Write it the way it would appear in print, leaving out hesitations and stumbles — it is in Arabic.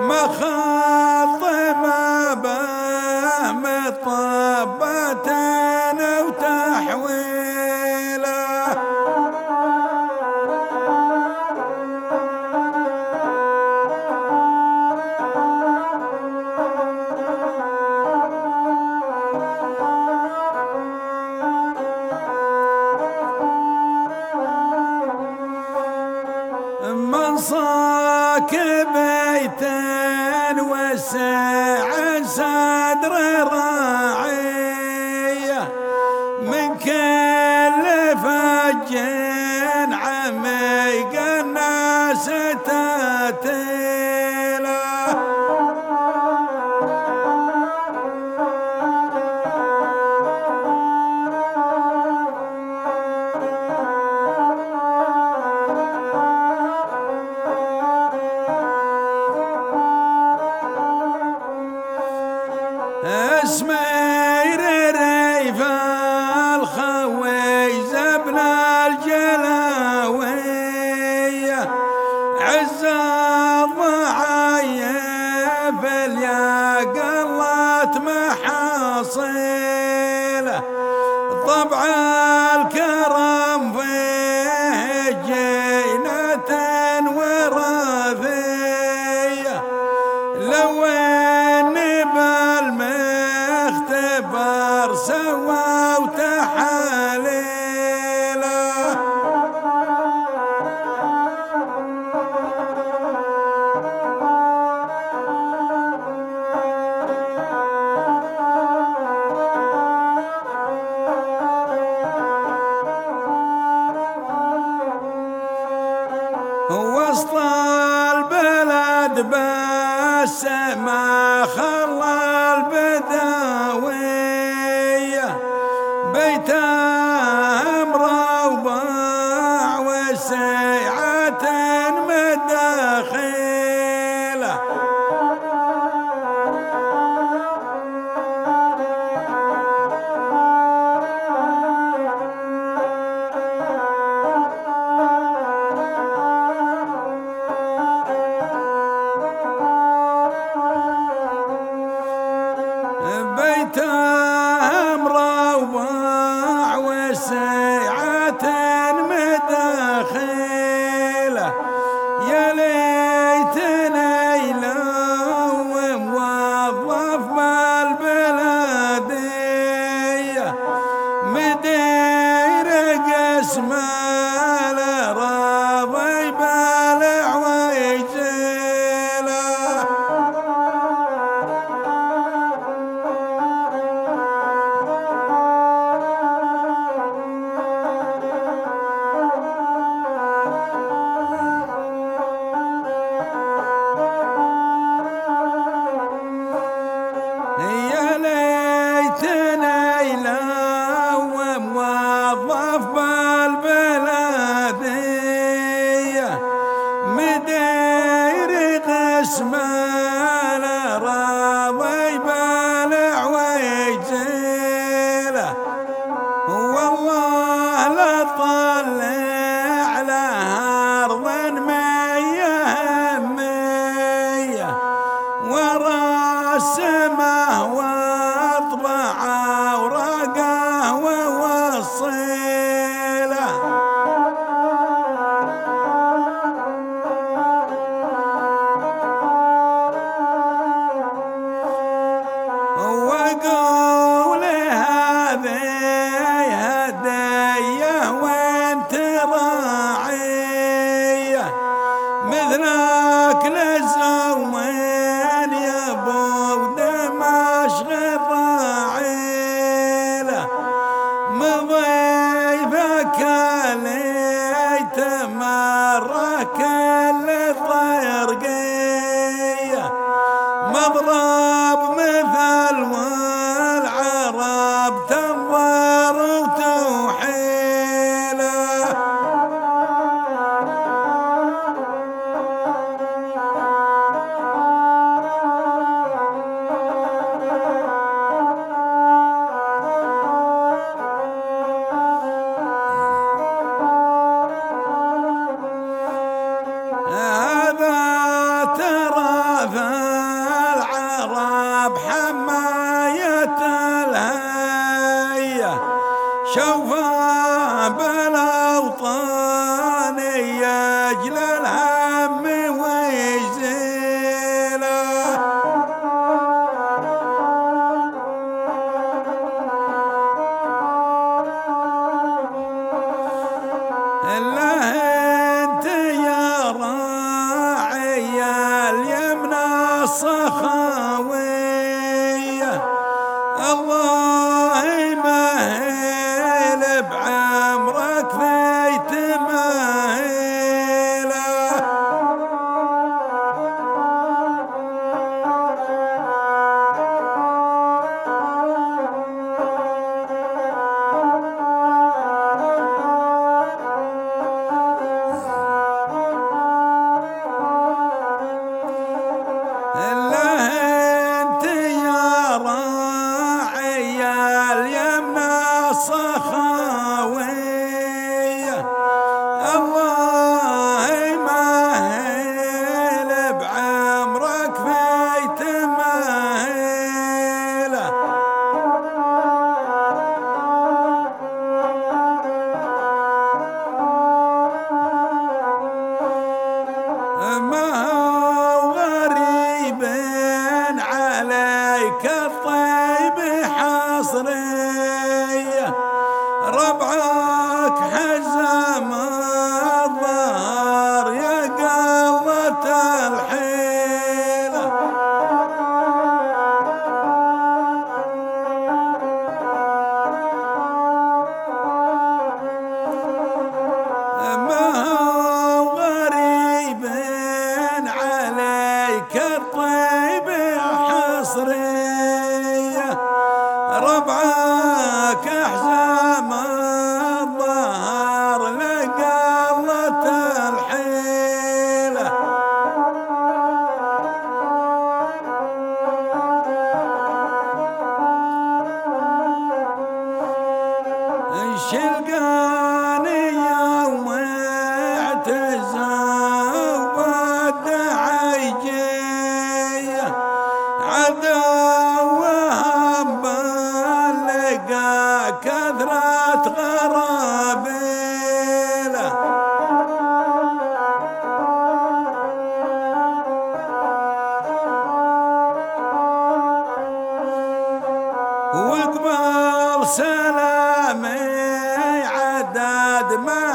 مخاض ما به مطبة وتحويله من صاك بيتا وسع صدر راعيه من كل فج عميق الناس تاتيله اسمير ريف الخويز ابن الجلاوية عز الضعايف الياق قلت محاصيله طبع الكرم فيه جينة وراثية لو بالمختبر سوى وتحاليله وسط البلد بس ما خلى البداوية بيته مروبع وسيعة مداخله بيته مروع وسعة مداخله يا ليتني لو موظف بالبلدية مدير قسم الأراضي بالعويجله يا ليتني لو موظف بالبلدية مدير قسم الأراضي بالعويجله والله لا طلع لها أرض مية مية ورا السماء واطبعه ورقه ووصيله وقول هذه هديه وانت راعيه مثلك لزوين يا ابو دمشق الراعيله مضيفك لي تمرك الطيرقيه مضرب مثل والعرب تنظر وتوحيله هذا عليك الطيب حصري، ربعك حزم الظهر يا قلة الحيلة. ما هو غريب عليك الطيب حصري، ربعك حزم الظهر لقلة الحيلة. شلقاني يوم اعتزى وبدعي جيه، عدوهم بلقى كثرة غرابيله. وقبل سلامي عداد ما